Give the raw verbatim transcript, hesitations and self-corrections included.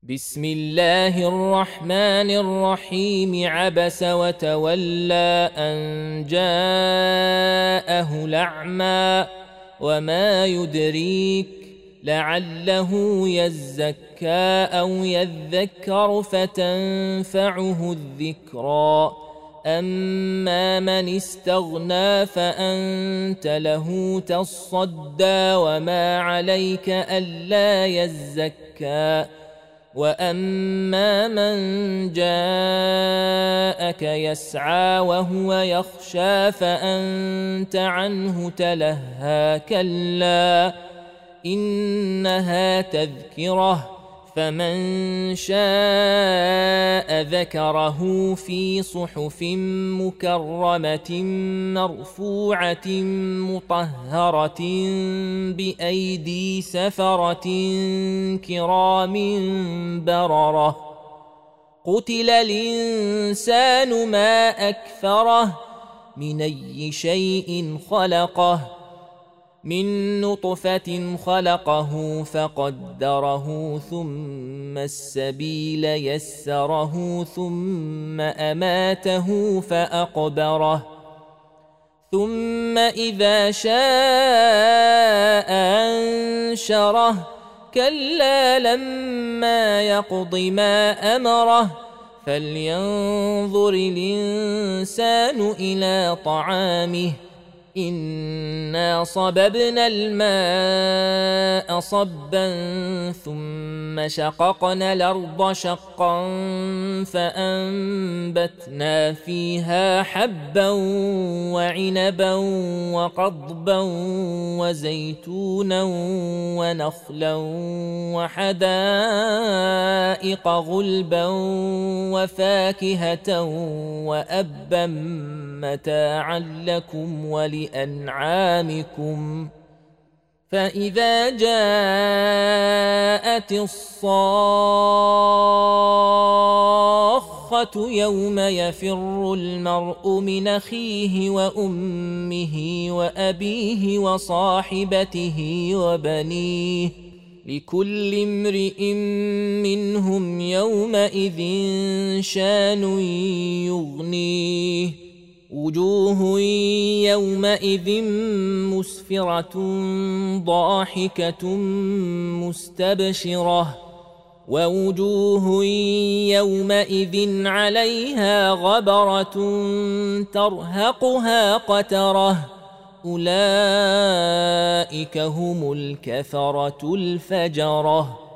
بسم الله الرحمن الرحيم. عبس وتولى أن جاءه الأعمى وما يدريك لعله يزكى أو يذكر فتنفعه الذكرى. أما من استغنى فأنت له تصدى وما عليك ألا يزكى. وأما من جاءك يسعى وهو يخشى فأنت عنه تلهى. كلا إنها تذكرة فمن شاء ذكره في صحف مكرمة مرفوعة مطهرة بأيدي سفرة كرام بررة. قتل الإنسان ما أكفره من أي شيء خلقه من نطفة خلقه فقدره ثم السبيل يسره ثم أماته فأقبره ثم إذا شاء أنشره. كلا لما يقض ما أمره فلينظر الإنسان إلى طعامه إنا صببنا الماء صبا ثم شققنا الأرض شقا فأنبتنا فيها حبا وعنبا وقضبا وزيتونا ونخلا وحدائق غلبا وفاكهة وأبا متاعا لكم ولأنعامكم. فإذا جاءت الصاخة يوم يفر المرء من أخيه وأمه وأبيه وصاحبته وبنيه لكل امرئ منهم يومئذ شان يغنيه. وجوه يومئذ مسفرة ضاحكة مستبشرة ووجوه يومئذ عليها غبرة ترهقها قترة. أولئك هم الكفرة الفجرة.